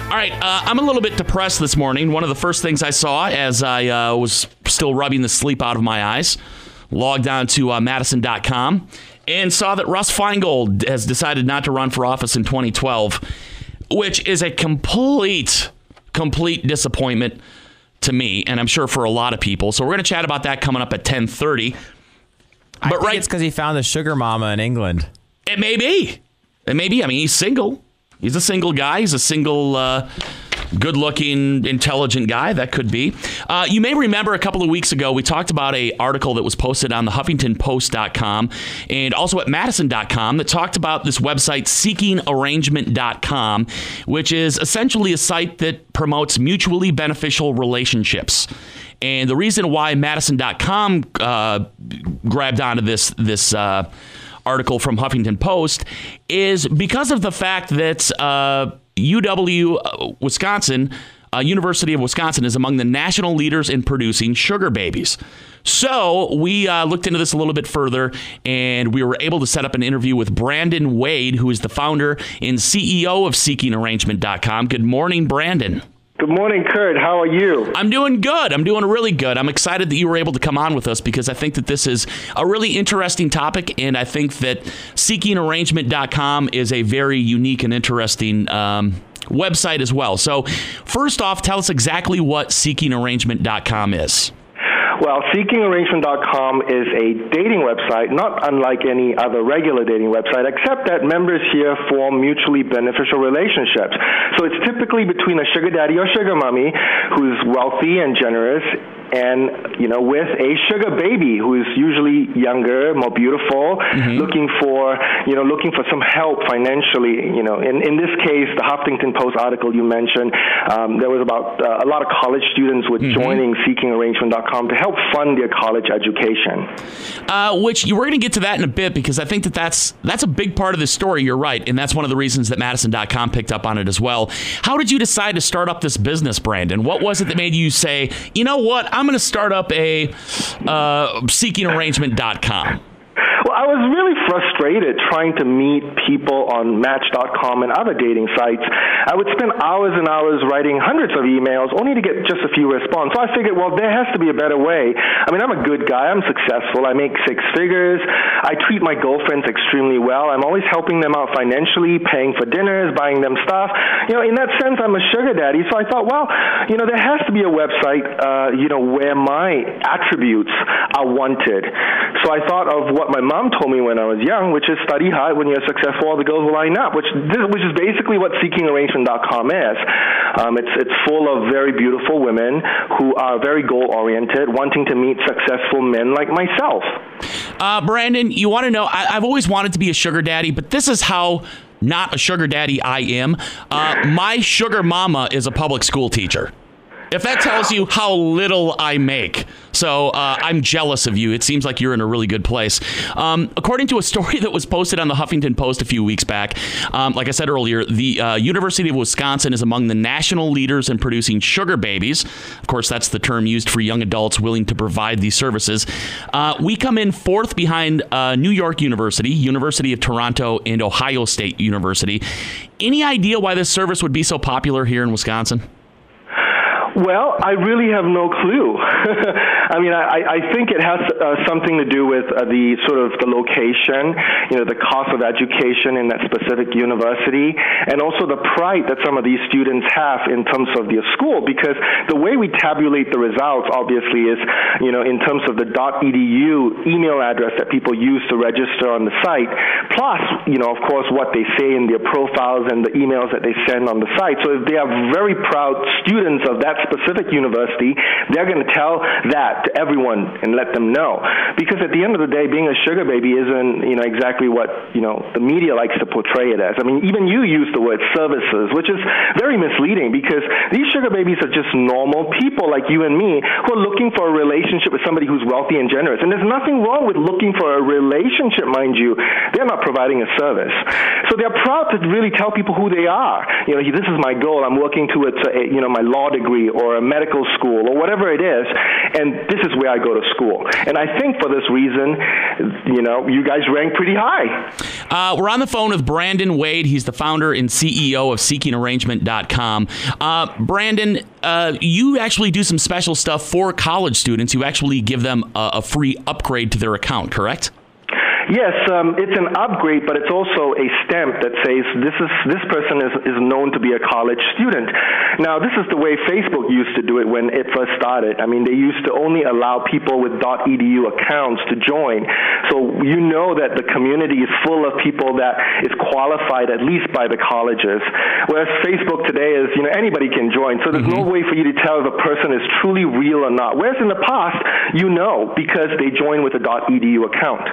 All right, I'm a little bit depressed this morning. One of the first things I saw as I was still rubbing the sleep out of my eyes, logged on to Madison.com and saw that Russ Feingold has decided not to run for office in 2012, which is a complete disappointment to me, and I'm sure for a lot of people. So we're going to chat about that coming up at 10:30. I think it's because he found the sugar mama in England. It may be. I mean, he's single. He's a single guy. He's a single, good-looking, intelligent guy. That could be. You may remember a couple of weeks ago, we talked about an article that was posted on the HuffingtonPost.com and also at Madison.com that talked about this website, SeekingArrangement.com, which is essentially a site that promotes mutually beneficial relationships. And the reason why Madison.com grabbed onto this article from Huffington Post is because of the fact that UW Wisconsin, University of Wisconsin, is among the national leaders in producing sugar babies. So we looked into this a little bit further, and we were able to set up an interview with Brandon Wade, who is the founder and CEO of SeekingArrangement.com. Good morning, Brandon. Good morning, Kurt. How are you? I'm doing good. I'm doing really good. I'm excited that you were able to come on with us because I think that this is a really interesting topic, and I think that SeekingArrangement.com is a very unique and interesting website as well. So first off, tell us exactly what SeekingArrangement.com is. Well, SeekingArrangement.com is a dating website, not unlike any other regular dating website, except that members here form mutually beneficial relationships. So it's typically between a sugar daddy or sugar mommy who's wealthy and generous, and with a sugar baby who is usually younger, more beautiful, looking for some help financially. In this case, the Huffington Post article you mentioned, there was about a lot of college students were joining SeekingArrangement.com to help fund their college education. Which we're going to get to that in a bit because I think that's a big part of this story. You're right, and that's one of the reasons that Madison.com picked up on it as well. How did you decide to start up this business, Brandon? What was it that made you say, you know what, I'm going to start up a SeekingArrangement.com? Well, I was really frustrated trying to meet people on Match.com and other dating sites. I would spend hours and hours writing hundreds of emails only to get just a few responses. So I figured, well, there has to be a better way. I mean, I'm a good guy. I'm successful. I make six figures. I treat my girlfriends extremely well. I'm always helping them out financially, paying for dinners, buying them stuff. In that sense, I'm a sugar daddy. So I thought, well, there has to be a website, where my attributes are wanted. So I thought of what my mom told me when I was young, which is study hard. When you're successful, all the girls will line up, which is basically what SeekingArrangement.com is. It's full of very beautiful women who are very goal-oriented, wanting to meet successful men like myself. Brandon, you want to know, I've always wanted to be a sugar daddy, but this is how not a sugar daddy I am. My sugar mama is a public school teacher. If that tells you how little I make. So I'm jealous of you. It seems like you're in a really good place. According to a story that was posted on the Huffington Post a few weeks back, like I said earlier, the University of Wisconsin is among the national leaders in producing sugar babies. Of course, that's the term used for young adults willing to provide these services. We come in fourth behind New York University, University of Toronto, and Ohio State University. Any idea why this service would be so popular here in Wisconsin? Well, I really have no clue. I mean, I think it has something to do with the location, the cost of education in that specific university, and also the pride that some of these students have in terms of their school. Because the way we tabulate the results, obviously, is in terms of the .edu email address that people use to register on the site, plus of course what they say in their profiles and the emails that they send on the site. So if they are very proud students of that specific university, they're going to tell that to everyone and let them know. Because at the end of the day, being a sugar baby isn't, exactly what, the media likes to portray it as. I mean, even you use the word services, which is very misleading because these sugar babies are just normal people like you and me who are looking for a relationship with somebody who's wealthy and generous. And there's nothing wrong with looking for a relationship, mind you. They're not providing a service. So they're proud to really tell people who they are. This is my goal. I'm working towards, my law degree, or a medical school or whatever it is, and this is where I go to school. And I think for this reason, you guys rank pretty high. We're on the phone with Brandon Wade. He's the founder and CEO of SeekingArrangement.com. Brandon, you actually do some special stuff for college students. You actually give them a free upgrade to their account, correct? Yes, it's an upgrade, but it's also a stamp that says this person is known to be a college student. Now, this is the way Facebook used to do it when it first started. I mean, they used to only allow people with .edu accounts to join. So you know that the community is full of people that is qualified at least by the colleges. Whereas Facebook today is, anybody can join. So there's no way for you to tell if a person is truly real or not. Whereas in the past, because they join with a .edu account.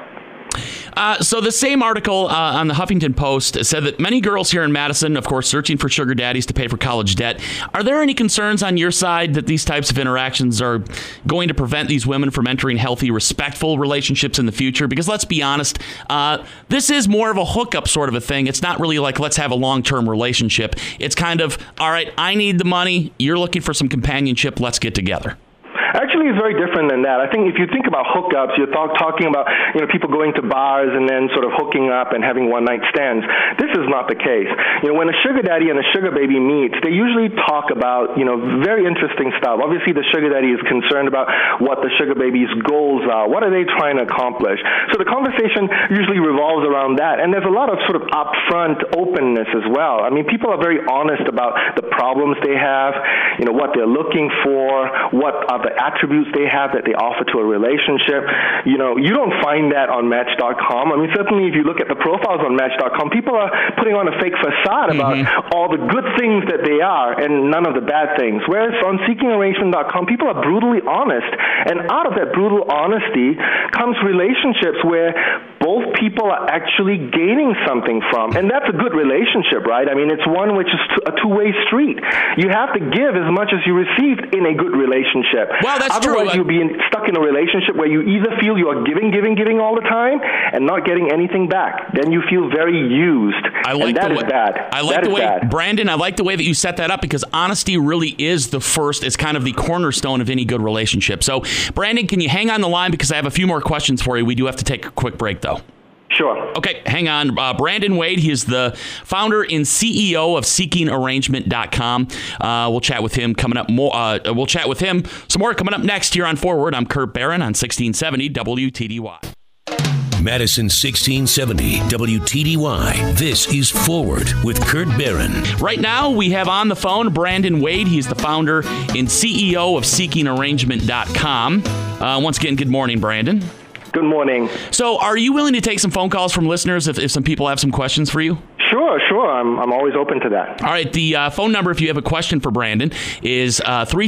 So the same article on the Huffington Post said that many girls here in Madison, of course, searching for sugar daddies to pay for college debt. Are there any concerns on your side that these types of interactions are going to prevent these women from entering healthy, respectful relationships in the future? Because let's be honest, this is more of a hookup sort of a thing. It's not really like, let's have a long-term relationship. It's kind of, all right, I need the money. You're looking for some companionship. Let's get together. Actually, it's very different than that. I think if you think about hookups, you're talking about people going to bars and then sort of hooking up and having one-night stands. This is not the case. When a sugar daddy and a sugar baby meet, they usually talk about very interesting stuff. Obviously, the sugar daddy is concerned about what the sugar baby's goals are. What are they trying to accomplish? So the conversation usually revolves around that, and there's a lot of sort of upfront openness as well. I mean, people are very honest about the problems they have, what they're looking for, what are the attributes they have that they offer to a relationship. You don't find that on Match.com. I mean, certainly if you look at the profiles on Match.com, people are putting on a fake facade about all the good things that they are and none of the bad things. Whereas on SeekingArrangement.com, people are brutally honest. And out of that brutal honesty comes relationships where both people are actually gaining something from. And that's a good relationship, right? I mean, it's one which is a two-way street. You have to give as much as you received in a good relationship. Well, that's Otherwise, true. you'll be stuck in a relationship where you either feel you are giving all the time and not getting anything back. Then you feel very used. That is bad. Brandon, I like the way that you set that up because honesty really is it's kind of the cornerstone of any good relationship. So, Brandon, can you hang on the line because I have a few more questions for you. We do have to take a quick break, though. Sure. Okay, hang on. Brandon Wade, he is the founder and CEO of SeekingArrangement.com. We'll chat with him coming up more. We'll chat with him some more coming up next here on Forward. I'm Kurt Barron on 1670 WTDY. Madison 1670 WTDY. This is Forward with Kurt Barron. Right now, we have on the phone Brandon Wade. He's the founder and CEO of SeekingArrangement.com. Once again, good morning, Brandon. Good morning. So are you willing to take some phone calls from listeners if some people have some questions for you? Sure. I'm always open to that. All right. The phone number, if you have a question for Brandon, is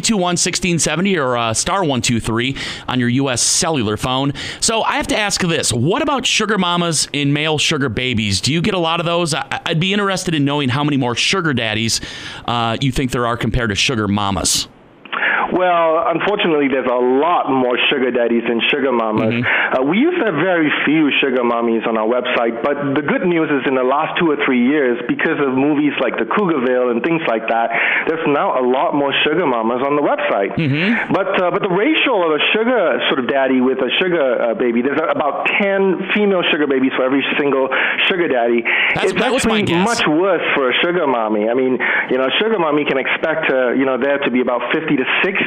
321-1670 or star 123 on your U.S. cellular phone. So I have to ask this. What about sugar mamas and male sugar babies? Do you get a lot of those? I'd be interested in knowing how many more sugar daddies you think there are compared to sugar mamas. Well, unfortunately, there's a lot more sugar daddies than sugar mamas. We used to have very few sugar mommies on our website, but the good news is in the last 2 or 3 years, because of movies like The Cougarville and things like that, there's now a lot more sugar mamas on the website. But the ratio of a sugar sort of daddy with a sugar baby, there's about 10 female sugar babies for every single sugar daddy. It's actually much worse for a sugar mommy. I mean, a sugar mommy can expect there to be about 50 to 60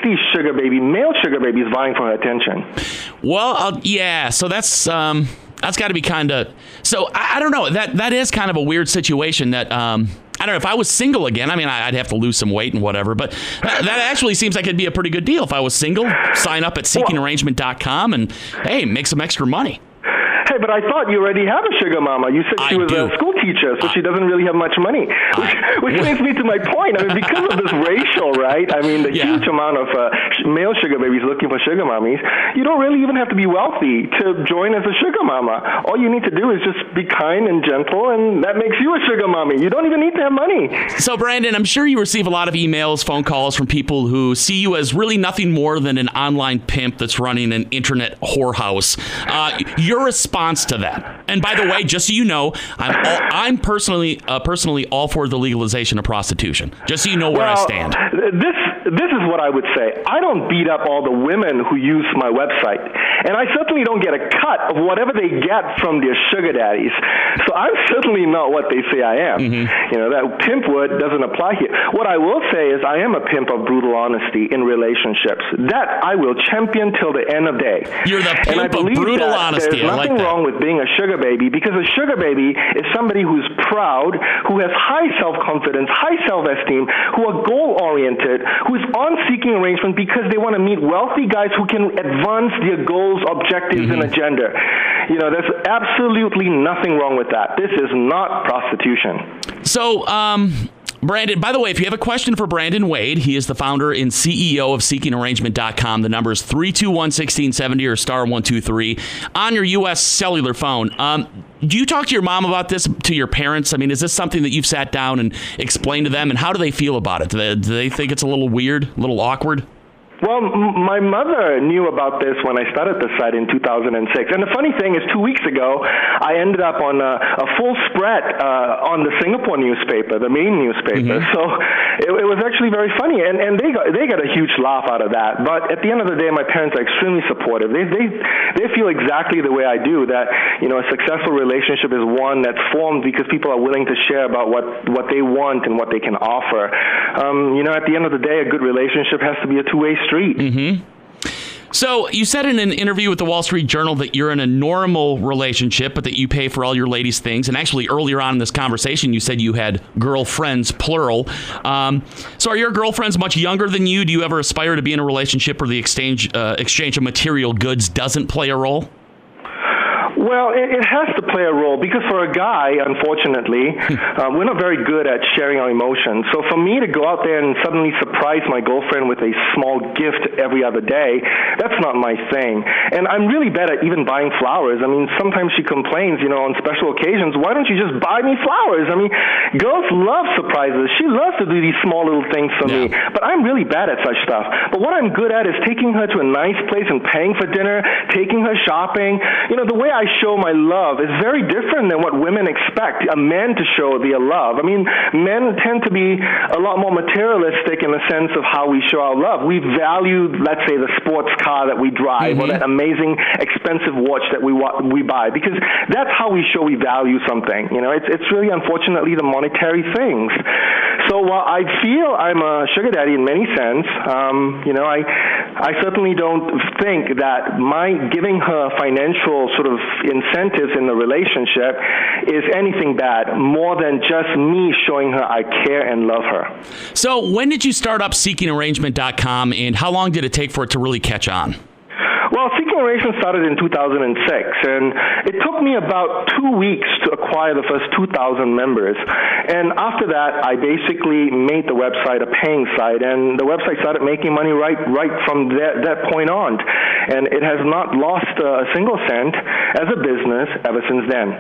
male sugar babies vying for her attention. Well, yeah, so that's got to be kind of... So, I don't know. That is kind of a weird situation that... I don't know, if I was single again, I mean, I'd have to lose some weight and whatever, but that actually seems like it'd be a pretty good deal. If I was single, sign up at SeekingArrangement.com and, hey, make some extra money. Hey, but I thought you already have a sugar mama. You said she was a school teacher, so she doesn't really have much money. Which brings me to my point. I mean, because of this ratio, right? I mean, the huge amount of male sugar babies looking for sugar mommies, you don't really even have to be wealthy to join as a sugar mama. All you need to do is just be kind and gentle, and that makes you a sugar mommy. You don't even need to have money. So, Brandon, I'm sure you receive a lot of emails, phone calls from people who see you as really nothing more than an online pimp that's running an internet whorehouse. Your response to that. And by the way, just so you know, I'm personally all for the legalization of prostitution. Just so you know where I stand. this is what I would say. I don't beat up all the women who use my website, and I certainly don't get a cut of whatever they get from their sugar daddies. So I'm certainly not what they say I am. You know, that pimp word doesn't apply here. What I will say is I am a pimp of brutal honesty in relationships. That I will champion till the end of day. You're the and I pimp of believe brutal that honesty. There's I like nothing that. wrong with being a sugar baby, because a sugar baby is somebody who's proud, who has high self-confidence, high self-esteem, who are goal-oriented, who is on seeking arrangement because they want to meet wealthy guys who can advance their goals, objectives, and agenda. You know, there's absolutely nothing wrong with that. This is not prostitution. So, Brandon, by the way, if you have a question for Brandon Wade, he is the founder and CEO of SeekingArrangement.com. The number is 321-1670 or star 123 on your U.S. cellular phone. Do you talk to your mom about this, to your parents? I mean, is this something that you've sat down and explained to them, and how do they feel about it? Do they think it's a little weird, a little awkward? Well, my mother knew about this when I started the site in 2006. And the funny thing is, 2 weeks ago, I ended up on a full spread on the Singapore newspaper, the main newspaper. So it was actually very funny. And they got a huge laugh out of that. But at the end of the day, my parents are extremely supportive. They feel exactly the way I do, that, you know, a successful relationship is one that's formed because people are willing to share about what they want and what they can offer. You know, at the end of the day, a good relationship has to be a two-way street. So you said in an interview with the Wall Street Journal that you're in a normal relationship, but that you pay for all your ladies' things. And actually, earlier on in this conversation, you said you had girlfriends, plural. So are your girlfriends much younger than you? Do you ever aspire to be in a relationship where the exchange of material goods doesn't play a role? Well, it has to play a role, because for a guy, unfortunately, we're not very good at sharing our emotions. So for me to go out there and suddenly surprise my girlfriend with a small gift every other day, that's not my thing. And I'm really bad at even buying flowers. I mean, sometimes she complains, you know, on special occasions, why don't you just buy me flowers? I mean, girls love surprises. She loves to do these small little things for me. But I'm really bad at such stuff. But what I'm good at is taking her to a nice place and paying for dinner, taking her shopping. You know, the way I show my love is very different than what women expect a man to show their love. I mean, men tend to be a lot more materialistic in the sense of how we show our love. We value, let's say, the sports car that we drive or that amazing expensive watch that we buy, because that's how we show we value something. You know, it's really, unfortunately, the monetary things. So while I feel I'm a sugar daddy in many sense, you know, I certainly don't think that my giving her financial sort of incentives in the relationship is anything bad, more than just me showing her I care and love her. So when did you start up SeekingArrangement.com, and how long did it take for it to really catch on? Well, Seeking Arrangement started in 2006, and it took me about 2 weeks to acquire the first 2,000 members. And after that, I basically made the website a paying site, and the website started making money right from that point on. And it has not lost a single cent as a business ever since then.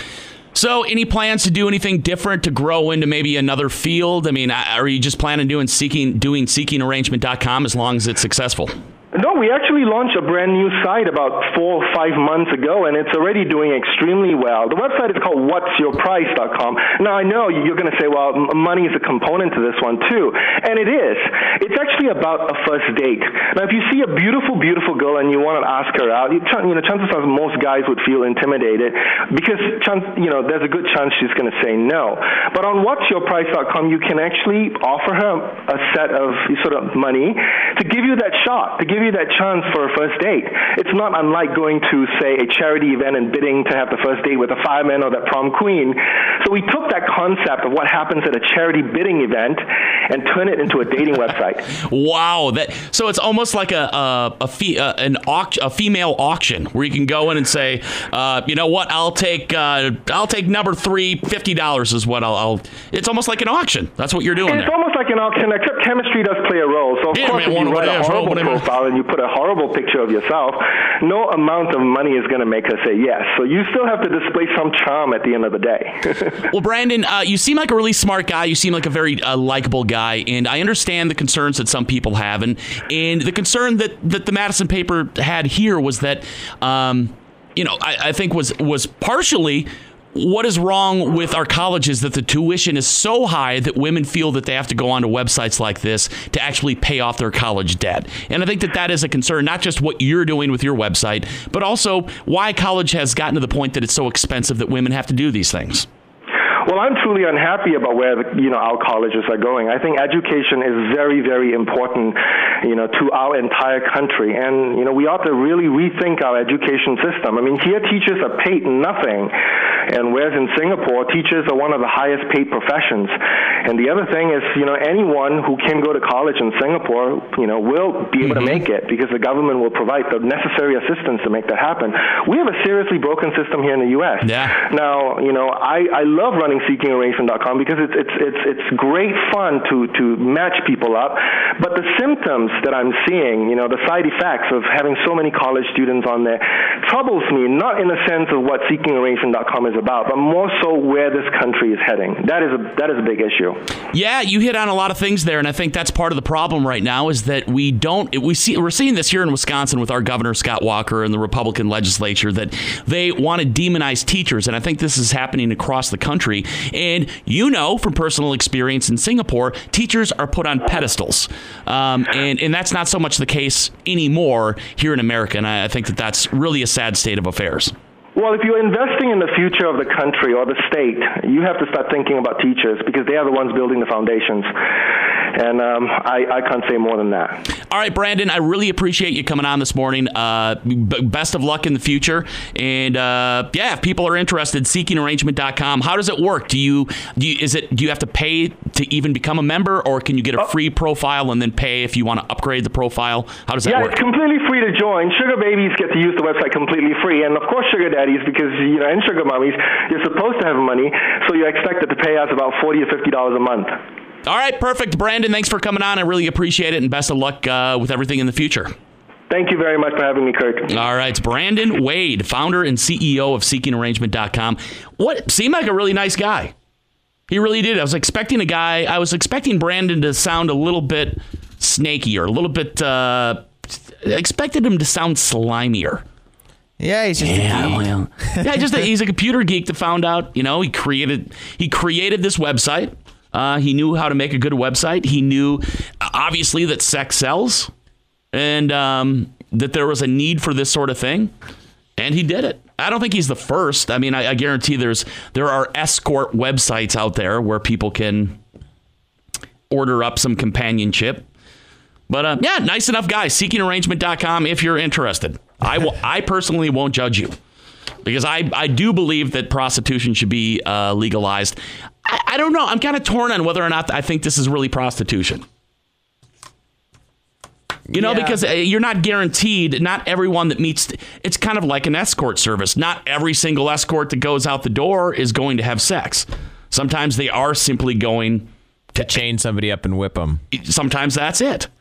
So any plans to do anything different to grow into maybe another field? I mean, are you just planning doing SeekingArrangement.com as long as it's successful? No, we actually launched a brand new site about 4 or 5 months ago, and it's already doing extremely well. The website is called whatsyourprice.com. Now, I know you're going to say, well, money is a component to this one, too. And it is. It's actually about a first date. Now, if you see a beautiful, beautiful girl and you want to ask her out, chances are most guys would feel intimidated because, there's a good chance she's going to say no. But on whatsyourprice.com, you can actually offer her a set of sort of money to give you that shot, to give you that chance for a first date. It's not unlike going to, say, a charity event and bidding to have the first date with a fireman or that prom queen. So we took that concept of what happens at a charity bidding event and turn it into a dating website. Wow! So it's almost like a female auction where you can go in and say, you know what? I'll take number 3, $50 is what I'll. It's almost like an auction. That's what you're doing. It's almost like an auction, except chemistry does play a role. So of course, if you write a horrible profile and you put a horrible picture of yourself, no amount of money is going to make her say yes. So you still have to display some charm at the end of the day. Well, Brandon, you seem like a really smart guy. You seem like a very likable guy, and I understand the concerns that some people have, and the concern that the Madison paper had here was that, I think was partially what is wrong with our colleges that the tuition is so high that women feel that they have to go onto websites like this to actually pay off their college debt? And I think that is a concern, not just what you're doing with your website, but also why college has gotten to the point that it's so expensive that women have to do these things. Well, I'm truly unhappy about where our colleges are going. I think education is very, very important, to our entire country, and we ought to really rethink our education system. I mean, here teachers are paid nothing, and whereas in Singapore, teachers are one of the highest paid professions. And the other thing is, anyone who can go to college in Singapore, will be able to make it because the government will provide the necessary assistance to make that happen. We have a seriously broken system here in the U.S. Yeah. Now, I love running SeekingArrangement.com because it's great fun to match people up, but the symptoms that I'm seeing, the side effects of having so many college students on there, troubles me, not in the sense of what SeekingArrangement.com is about, but more so where this country is heading. That is a big issue. Yeah, you hit on a lot of things there, and I think that's part of the problem right now is that we're seeing this here in Wisconsin with our governor Scott Walker and the Republican legislature that they want to demonize teachers, and I think this is happening across the country. And from personal experience in Singapore, teachers are put on pedestals, and that's not so much the case anymore here in America, and I think that's really a sad state of affairs. Well, if you're investing in the future of the country or the state, you have to start thinking about teachers because they are the ones building the foundations. And I can't say more than that. All right, Brandon, I really appreciate you coming on this morning. Best of luck in the future. And if people are interested, SeekingArrangement.com. How does it work? Do you have to pay to even become a member, or can you get a free profile and then pay if you want to upgrade the profile? How does that work? Yeah, it's completely free to join. Sugar babies get to use the website completely free, and of course, sugar daddies, because and sugar mummies, you're supposed to have money, so you're expected to pay us about $40 to $50 a month. All right, perfect. Brandon, thanks for coming on. I really appreciate it, and best of luck with everything in the future. Thank you very much for having me, Kurt. All right, it's Brandon Wade, founder and CEO of SeekingArrangement.com. Seemed like a really nice guy. He really did. I was expecting Brandon to sound a little bit snakier, a little bit, expected him to sound slimier. Yeah, he's just a geek. He's a computer geek that found out, he created this website. He knew how to make a good website. He knew, obviously, that sex sells and that there was a need for this sort of thing. And he did it. I don't think he's the first. I mean, I guarantee there are escort websites out there where people can order up some companionship. But, nice enough guy. SeekingArrangement.com if you're interested. I personally won't judge you because I do believe that prostitution should be legalized. I don't know. I'm kind of torn on whether or not I think this is really prostitution. Because you're not guaranteed. Not everyone that meets. It's kind of like an escort service. Not every single escort that goes out the door is going to have sex. Sometimes they are simply going to chain somebody up and whip them. Sometimes that's it.